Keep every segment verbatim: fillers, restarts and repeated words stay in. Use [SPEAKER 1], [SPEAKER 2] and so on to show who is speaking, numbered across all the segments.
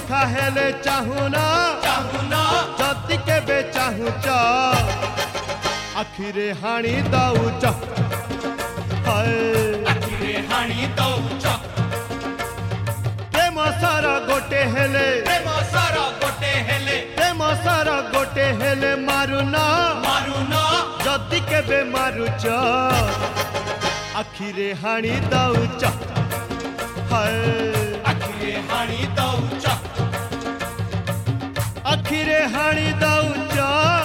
[SPEAKER 1] देखा हेले चाहुना
[SPEAKER 2] चाहुना
[SPEAKER 1] जदि केबे चाहुच आखिरे हाणी दउच हाय
[SPEAKER 2] आखिरे हाणी दउच
[SPEAKER 1] प्रेम सार गोटे हेले
[SPEAKER 2] प्रेम सार गोटे हेले
[SPEAKER 1] प्रेम सार गोटे हेले मारुना
[SPEAKER 2] मारुना
[SPEAKER 1] जदि केबे मारुच आखिरे हाणी दउच हाय
[SPEAKER 2] आखिरे हाणी दउच
[SPEAKER 1] आखिरे हाणी दउच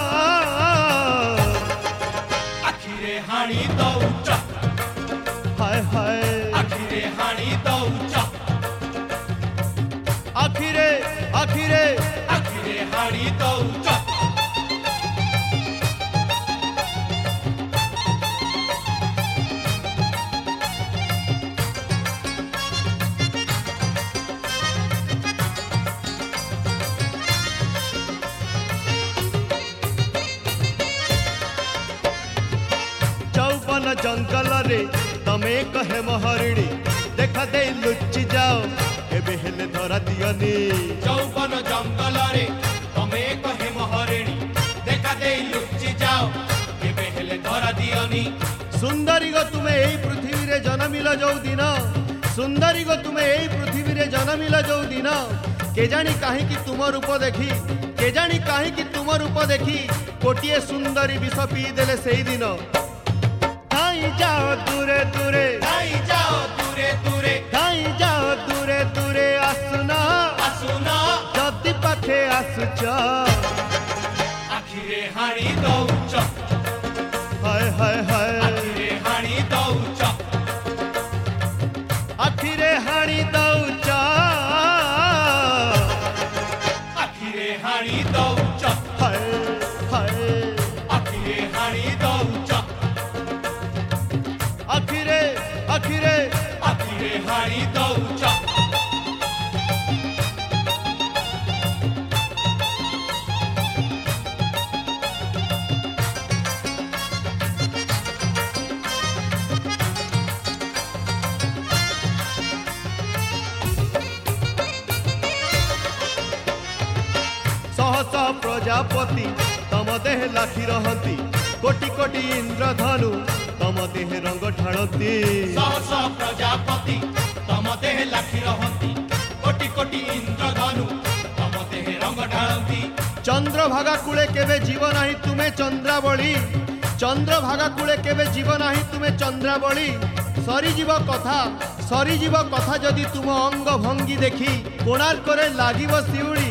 [SPEAKER 2] आखिरे हाणी दउच
[SPEAKER 1] हाय हाय
[SPEAKER 2] आखिरे हाणी दउच
[SPEAKER 1] आखिरे आखिरे
[SPEAKER 2] आखिरे हाणी दउच
[SPEAKER 1] चौवन जंगल रे तमे कहे महरिणी देखा दे लुचि जाओ केबे हेले धरा दियनी
[SPEAKER 2] चौवन जंगल रे तमे कहे महरिणी देखा दे लुचि जाओ केबे हेले धरा दियनी
[SPEAKER 1] सुंदरी गो तुमे एई पृथ्वी रे जन्मिल जो दिन सुंदरी गो तुमे एई पृथ्वी रे जन्मिल जो दिन के जानी काहे कि तुम रूप देखी के जानी काहे कि तुम रूप देखी कोटिए सुंदरी विष पी देले सेई दिन धाई जाओ दूरे दूरे
[SPEAKER 2] धाई जाओ दूरे दूरे
[SPEAKER 1] धाई जाओ दूरे दूरे आसुना
[SPEAKER 2] आसुना
[SPEAKER 1] जदि पाखे आसुच
[SPEAKER 2] आखिरे हाणी दउच
[SPEAKER 1] हाय हाय हाय
[SPEAKER 2] आखिरे हाणी दउच
[SPEAKER 1] आखिरे हाणी दउच
[SPEAKER 2] आखिरे हाणी दउच
[SPEAKER 1] हाय हाय
[SPEAKER 2] आखिरे हाणी दउच
[SPEAKER 1] आखिरे आखिरे
[SPEAKER 2] आखिरे हाणी दउच
[SPEAKER 1] सहस प्रजापति तम देह लाखी रहती कोटि कोटि इंद्रधनु तम देह रंग ढाणती
[SPEAKER 2] सहस प्रजापति तम देह लाखी रहती कोटि कोटि इंद्रधनु तम देह रंग ढाळंती
[SPEAKER 1] चंद्रभागा कूले केबे जीव नाही तुमे चंद्रावली चंद्रभागा कूले केबे जीव नाही तुमे चंद्रावली सरी जीव कथा सरी जीव कथा जदि तुम अंग भंगी देखी कोणार्करे लागिव सिउड़ी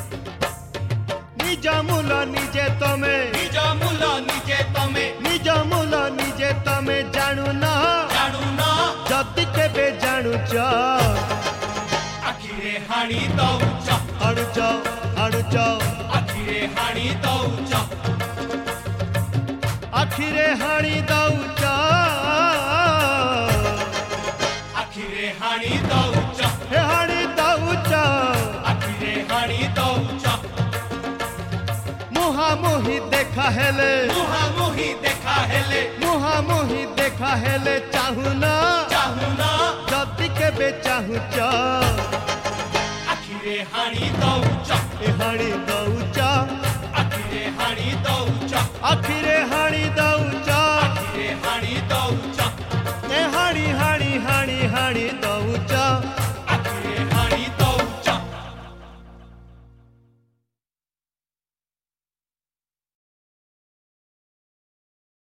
[SPEAKER 1] निज मूल निजे तमे
[SPEAKER 2] निज मूल निजे तमे
[SPEAKER 1] निज मूल निजे तमे जानू ना
[SPEAKER 2] जानू ना
[SPEAKER 1] जदि केबे जानूच
[SPEAKER 2] आखिरे हाणी दउच
[SPEAKER 1] आणुच आणुच
[SPEAKER 2] आखिरे हाणी दउच
[SPEAKER 1] आखिरे हाणी दउच
[SPEAKER 2] आखिरे हाणी दउच
[SPEAKER 1] हे हाणी दउच
[SPEAKER 2] आखिरे हाणी दउच
[SPEAKER 1] मुहामुही देखा हेले
[SPEAKER 2] मुहामुही देखा हेले
[SPEAKER 1] मुहामुही देखा हेले चाहुना
[SPEAKER 2] चाहुना
[SPEAKER 1] जदि केबे चाहुच
[SPEAKER 2] आखिरे हाणी दउच
[SPEAKER 1] ए हाणी दउच
[SPEAKER 2] आखिरे हाणी दउच
[SPEAKER 1] आखिरे